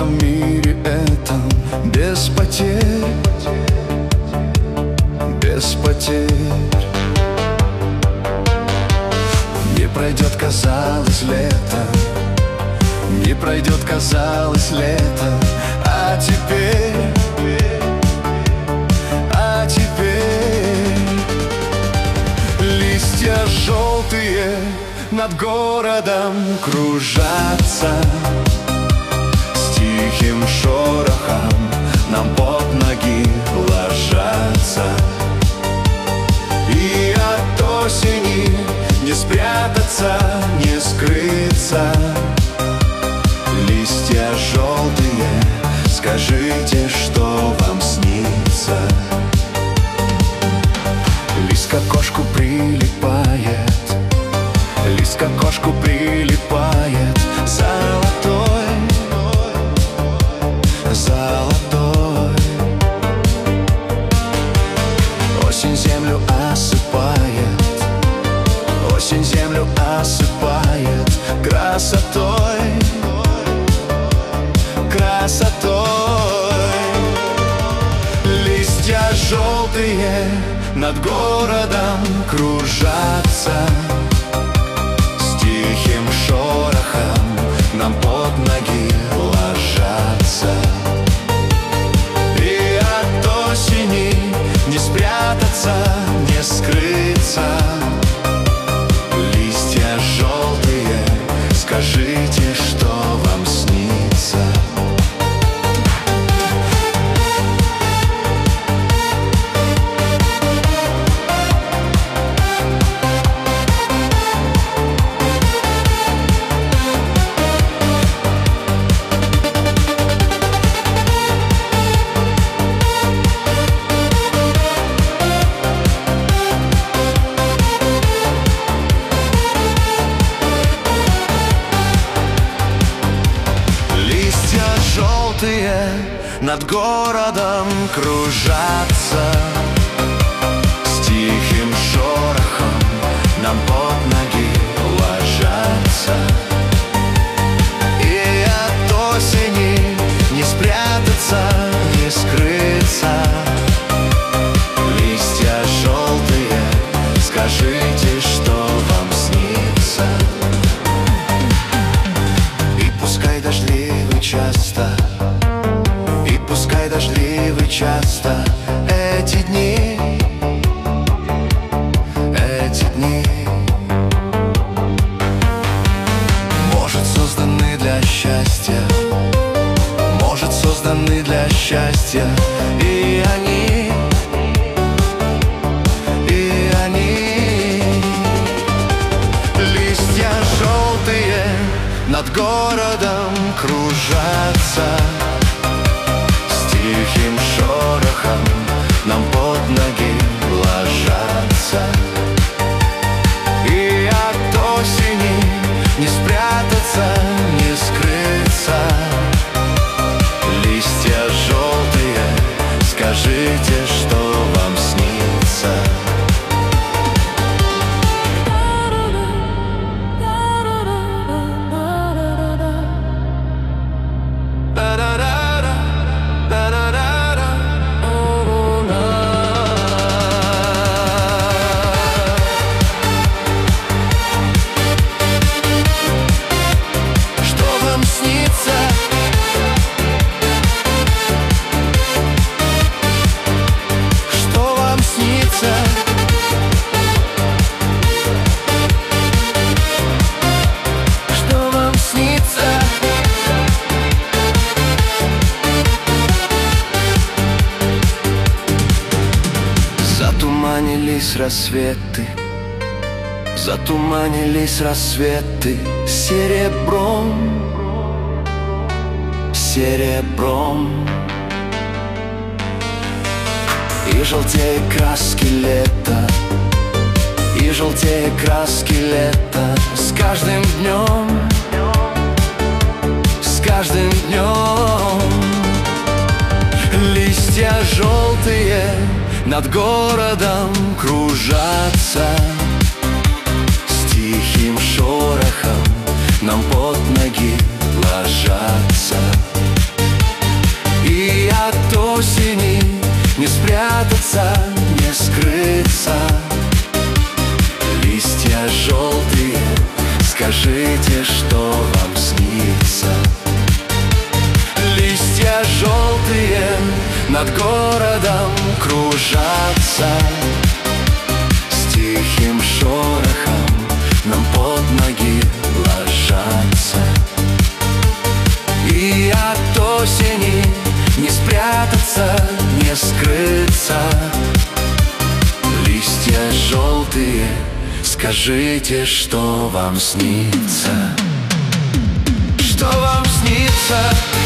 в мире этом без потерь, без потерь. Не пройдет, казалось, лето, не пройдет, казалось, лето, а теперь листья желтые над городом кружатся, с тихим шорохом нам под ноги ложатся. И от осени не спрятаться, не скрыться. Листья желтые, скажите, что вам снится? Лист к окошку прилипает, лист к окошку прилипает, золотой, золотой. Осень землю осыпает, осень землю осыпает красотой, красотой. Листья желтые над городом кружатся, с тихим шорохом нам под ноги ложатся. И от осени не спрятаться, не скрыться. Листья желтые, скажите, что вам снится? Над городом кружатся, с тихим шорохом нам под ноги ложатся. И от осени не спрятаться, не скрыться. Листья желтые, скажите, что вам снится? И пускай дождливый часто, пускай дождливы часто эти дни, эти дни. Может, созданы для счастья, может, созданы для счастья. И они, и они. Листья желтые над городом кружатся, тихим шорохом нам под ноги ложатся. И от осени не спрятаться, не скрыться. Листья желтые, скажите, что вам снится? Затуманились рассветы, затуманились рассветы серебром, серебром. И желтеют краски лета, и желтеют краски лета с каждым днем, с каждым днем. Листья желтые над городом кружатся, с тихим шорохом нам под ноги ложатся. над городом кружатся, с тихим шорохом нам под ноги ложатся. И от осени не спрятаться, не скрыться. Листья желтые, скажите, что вам снится? Что вам снится?